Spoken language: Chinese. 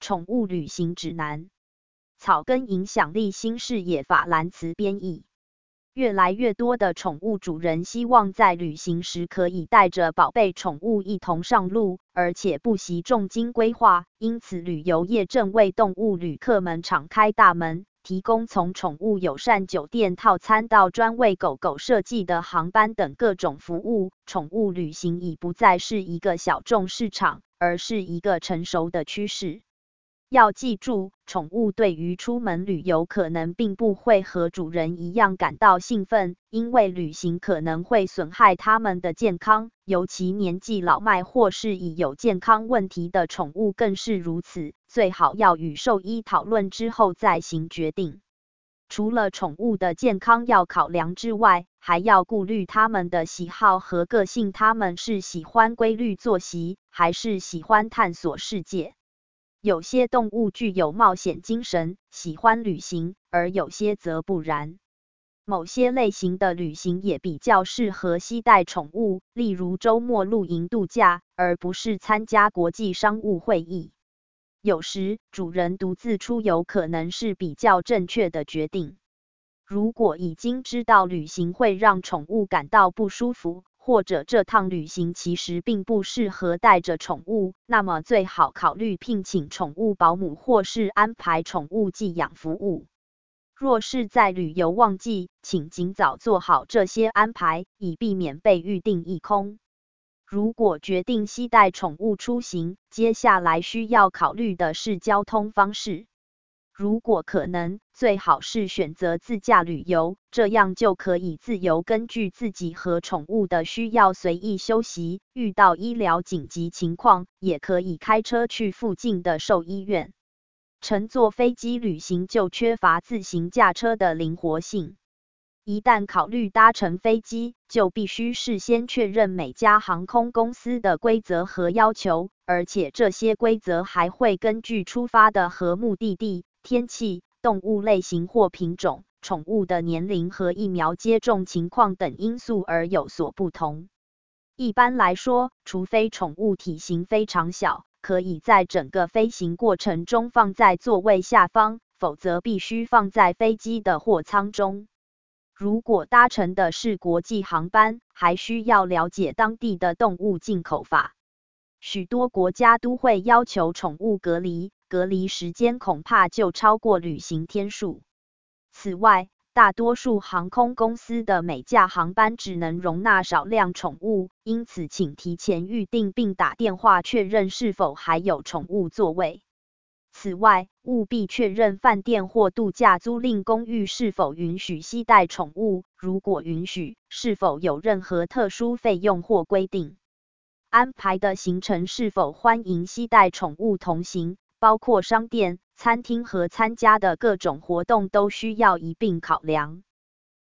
宠物旅行指南，草根影响力新视野法兰茨编译。越来越多的宠物主人希望在旅行时可以带着宝贝宠物一同上路，而且不惜重金规划，因此旅游业正为动物旅客们敞开大门，提供从宠物友善酒店套餐到专为狗狗设计的航班等各种服务。宠物旅行已不再是一个小众市场，而是一个成熟的趋势。要记住，宠物对于出门旅游可能并不会和主人一样感到兴奋，因为旅行可能会损害它们的健康，尤其年纪老迈或是已有健康问题的宠物更是如此，最好要与兽医讨论之后再行决定。除了宠物的健康要考量之外，还要顾虑它们的喜好和个性，它们是喜欢规律作息，还是喜欢探索世界。有些动物具有冒险精神，喜欢旅行，而有些则不然。某些类型的旅行也比较适合携带宠物，例如周末露营度假，而不是参加国际商务会议。有时，主人独自出游可能是比较正确的决定。如果已经知道旅行会让宠物感到不舒服，或者这趟旅行其实并不适合带着宠物，那么最好考虑聘请宠物保姆或是安排宠物寄养服务。若是在旅游旺季，请尽早做好这些安排，以避免被预定一空。如果决定携带宠物出行，接下来需要考虑的是交通方式。如果可能，最好是选择自驾旅游，这样就可以自由根据自己和宠物的需要随意休息，遇到医疗紧急情况，也可以开车去附近的兽医院。乘坐飞机旅行就缺乏自行驾车的灵活性。一旦考虑搭乘飞机，就必须事先确认每家航空公司的规则和要求，而且这些规则还会根据出发的和目的地、天气、动物类型或品种、宠物的年龄和疫苗接种情况等因素而有所不同。一般来说，除非宠物体型非常小，可以在整个飞行过程中放在座位下方，否则必须放在飞机的货舱中。如果搭乘的是国际航班，还需要了解当地的动物进口法。许多国家都会要求宠物隔离，隔离时间恐怕就超过旅行天数。此外，大多数航空公司的每架航班只能容纳少量宠物，因此请提前预订并打电话确认是否还有宠物座位。此外，务必确认饭店或度假租赁公寓是否允许携带宠物，如果允许，是否有任何特殊费用或规定。安排的行程是否欢迎携带宠物同行，包括商店、餐厅和参加的各种活动都需要一并考量。